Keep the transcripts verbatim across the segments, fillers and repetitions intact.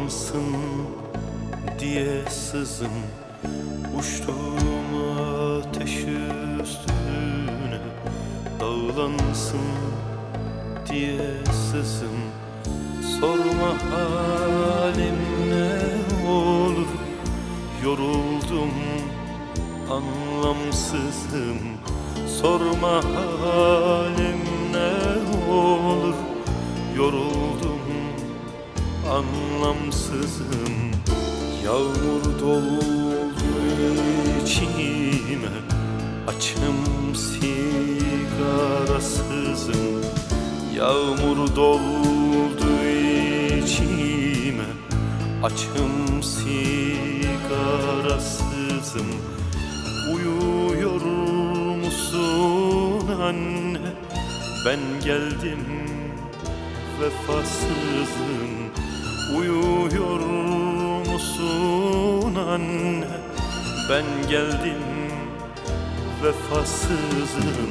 Dağlansın diye sızım, uçtuğum ateş üstüne. Dağlansın diye sızım, sorma halim ne olur. Yoruldum, anlamsızım, sorma halim ne olur. Yoruldum, anlamsızım. Yağmur doldu içime, açım sigarasızım. Yağmur doldu içime, açım sigarasızım. Uyuyor musun anne? Ben geldim vefasızım. Uyuyor musun anne? Ben geldim vefasızım.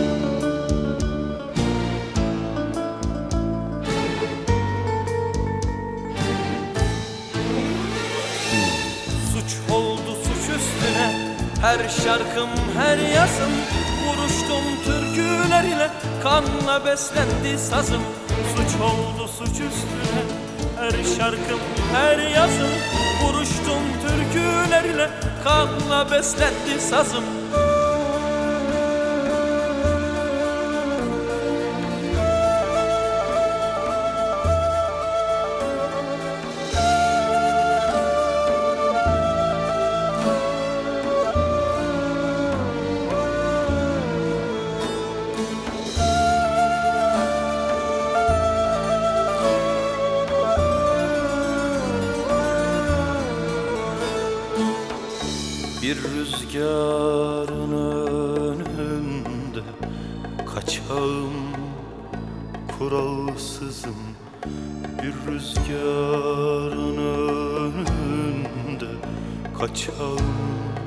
Suç oldu suç üstüne, her şarkım her yazım. Vuruştum türküler ile, kanla beslendi sazım. Suç oldu suç üstüne, her şarkım her yazım. Vuruştum türküler ile, kanla beslendi sazım. Bir rüzgarın önünde kaçağım, kuralsızım. Bir rüzgarın önünde kaçağım,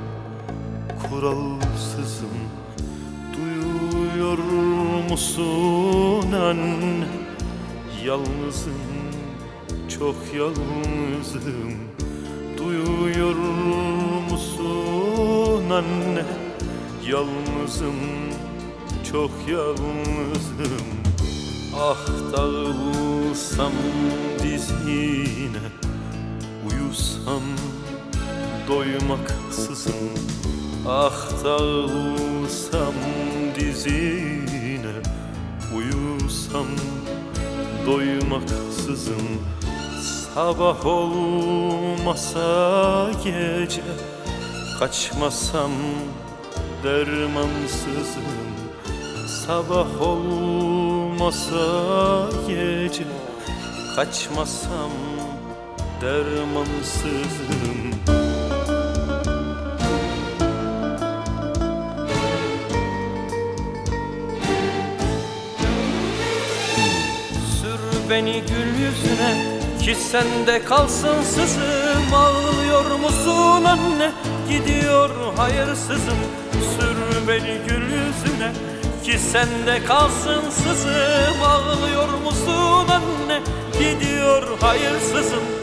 kuralsızım. Duyuyor musun anne? Yalnızım, çok yalnızım. Duyuyor musun anne? Yalnızım, çok yalnızım. Ah dağılsam dizine, uyusam doymaksızım. Ah dağılsam dizine, uyusam doymaksızım. Sabah olmasa gece, kaçmasam dermansızım. Sabah olmasa gece, kaçmasam dermansızım. Sür beni gül yüzüne, ki sende kalsın sızım. Ağlıyor musun anne? Gidiyor hayırsızım. Sür beni gül yüzüne, ki sende kalsın sızım. Ağlıyor musun anne? Gidiyor hayırsızım.